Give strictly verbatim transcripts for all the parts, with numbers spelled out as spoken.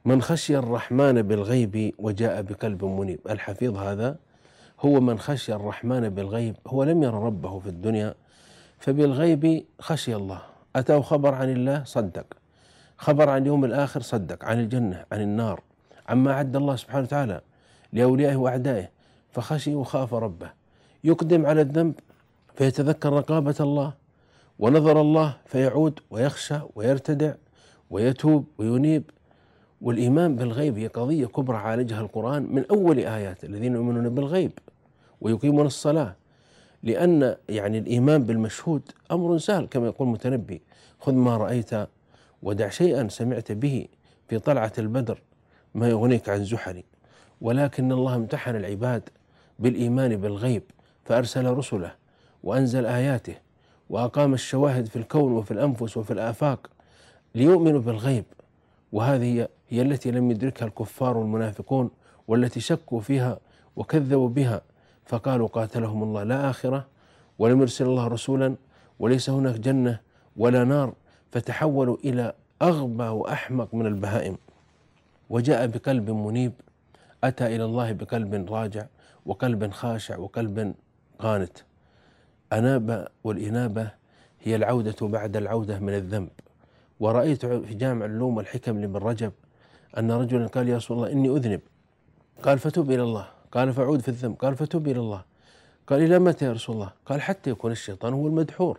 من خشي الرحمن بالغيب وجاء بقلب منيب. الحفيظ هذا هو من خشي الرحمن بالغيب، هو لم ير ربه في الدنيا، فبالغيب خشي الله، أتاه خبر عن الله صدق، خبر عن اليوم الآخر صدق، عن الجنة عن النار، عما أعد الله سبحانه وتعالى لأوليائه وأعدائه، فخشي وخاف ربه. يقدم على الذنب فيتذكر رقابة الله ونظر الله فيعود ويخشى ويرتدع ويتوب وينيب. والإيمان بالغيب هي قضية كبرى عالجها القرآن من أول آيات الذين يؤمنون بالغيب ويقيمون الصلاة، لأن يعني الإيمان بالمشهود أمر سهل كما يقول المتنبي: خذ ما رأيت ودع شيئا سمعت به في طلعة البدر ما يغنيك عن زحل. ولكن الله امتحن العباد بالإيمان بالغيب فأرسل رسله وأنزل آياته وأقام الشواهد في الكون وفي الأنفس وفي الآفاق ليؤمنوا بالغيب. وهذه هي التي لم يدركها الكفار والمنافقون، والتي شكوا فيها وكذبوا بها، فقالوا قاتلهم الله لا آخرة ولم يرسل الله رسولا وليس هناك جنة ولا نار، فتحولوا إلى أغبى وأحمق من البهائم. وجاء بقلب منيب، أتى إلى الله بقلب راجع وقلب خاشع وقلب قانت. أناب، والإنابة هي العودة بعد العودة من الذنب. ورأيت في جامع العلوم والحكم لابن رجب أن رجلا قال: يا رسول الله إني أذنب. قال: فتب إلى الله. قال: فأعود في الذنب. قال: فتب إلى الله. قال: إلى متى يا رسول الله؟ قال: حتى يكون الشيطان هو المدحور،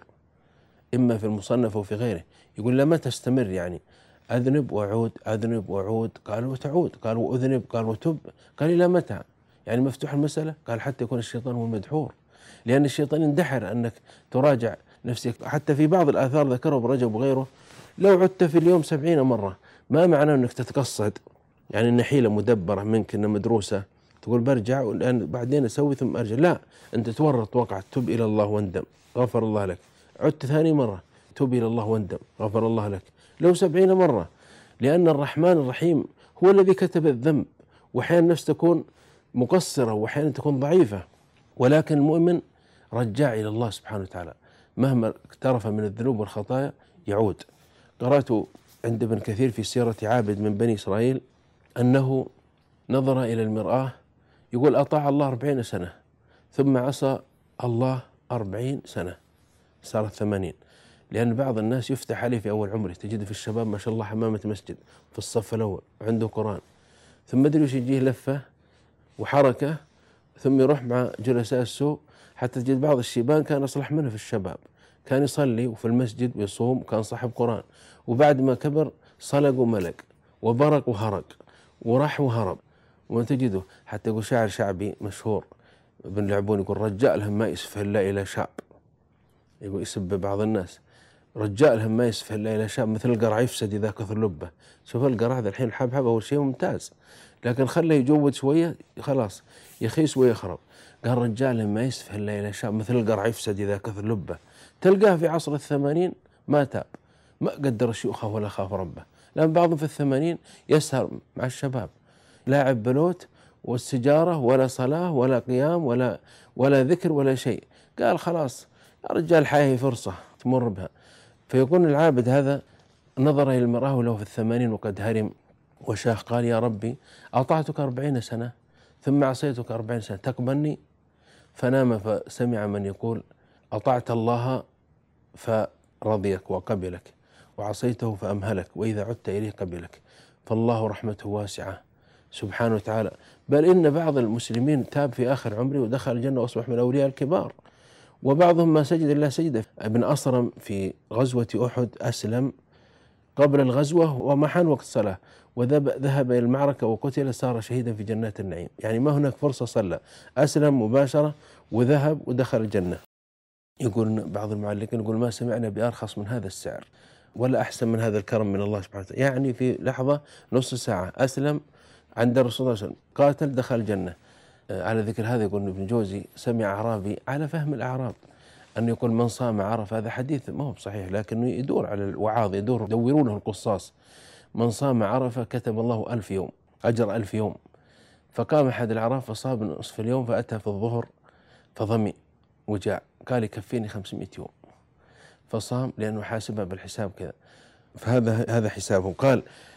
إما في المصنف وفي غيره، يقول: لما تستمر يعني أذنب وأعود أذنب وأعود. قال: وتعود. قال: وأذنب. قال: وتب. قال: إلى متى؟ يعني مفتوح المسألة. قال: حتى يكون الشيطان هو المدحور، لأن الشيطان يندحر أنك تراجع نفسك. حتى في بعض الآثار ذكره ابن رجب وغيره: لو عدت في اليوم سبعين مرة، ما معناه أنك تتقصد، يعني أن حيلة مدبرة منك أن مدروسة تقول برجع والآن بعدين أسوي ثم أرجع. لا، أنت تورط وقعت، تب إلى الله واندم غفر الله لك. عدت ثاني مرة، تب إلى الله واندم غفر الله لك. لو سبعين مرة، لأن الرحمن الرحيم هو الذي كتب الذنب. وأحيانا النفس تكون مقصرة وأحيانا تكون ضعيفة، ولكن المؤمن رجاع إلى الله سبحانه وتعالى، مهما اقترف من الذنوب والخطايا يعود. قرأت عند ابن كثير في سيرة عابد من بني إسرائيل أنه نظر إلى المرآة، يقول: أطاع الله أربعين سنة ثم عصى الله أربعين سنة، صارت ثمانين. لأن بعض الناس يفتح عليه في أول عمره، تجد في الشباب ما شاء الله حمامة مسجد في الصف الأول وعنده قرآن، ثم أدري وش يجيه لفة وحركة، ثم يروح مع جلساء السوء، حتى تجد بعض الشيبان كان أصلح منه في الشباب، كان يصلي وفي المسجد ويصوم وكان صاحب قرآن، وبعد ما كبر صلق وملق وبرق وهرق وراح وهرب. وتجده حتى يقول شاعر شعبي مشهور ابن لعبون يقول: رجاء الهم يسفه إلا إلى شاب. يقول يسب بعض الناس: رجاء الهم يسفه إلا إلى شاب، مثل القرع يفسد إذا كثر لبه. شوف القرع ذا الحين الحبحب أول شيء ممتاز، لكن خله يجود شوية خلاص يخيس ويخرب. قال: رجال الهم يسفه إلا إلى شاب، مثل القرع يفسد إذا كثر لبه. تلقاه في عصر الثمانين ما تاب، ما قدر شيوخه ولا خاف ربه، لأن بعضهم في الثمانين يسهر مع الشباب، لاعب بلوت والسجارة ولا صلاة ولا قيام ولا ولا ذكر ولا شيء. قال: خلاص يا رجال الحياة فرصة تمر بها. فيكون العابد هذا نظر إلى المرأة وله في الثمانين وقد هرم وشاخ، قال: يا ربي أطعتك أربعين سنة ثم عصيتك أربعين سنة، تقبلني؟ فنام فسمع من يقول: أطعت الله فرضيك وقبلك، وعصيته فأمهلك، وإذا عدت إليه قبلك. فالله رحمته واسعة سبحانه وتعالى. بل إن بعض المسلمين تاب في آخر عمره ودخل الجنة وأصبح من الأولياء الكبار، وبعضهم ما سجد إلا سجدة. ابن أصرم في غزوة أحد أسلم قبل الغزوة وما حان وقت الصلاة، وذهب إلى المعركة وقتل، صار شهيدا في جنات النعيم. يعني ما هناك فرصة، صلى، أسلم مباشرة وذهب ودخل الجنة. يقول بعض المعلقين يقول: ما سمعنا بأرخص من هذا السعر ولا أحسن من هذا الكرم من الله سبحانه وتعالى. يعني في لحظة نص ساعة أسلم عند الرسول صلى الله عليه وسلم، قاتل، دخل الجنة. على ذكر هذا يقول ابن جوزي: سمع أعرابي على فهم الأعراب أن يقول من صام عرف، هذا حديث ما هو بصحيح لكنه يدور على الوعاظ، يدور يدورونه القصاص. من صام عرفة كتب الله ألف يوم أجر ألف يوم. فقام أحد الأعراب فصاب نصف اليوم، فأتى في الظهر فظمئ وجاع، قال: يكفيني خمسمائة يوم. فصام لأنه حاسبها بالحساب كذا، فهذا هذا حسابه. قال: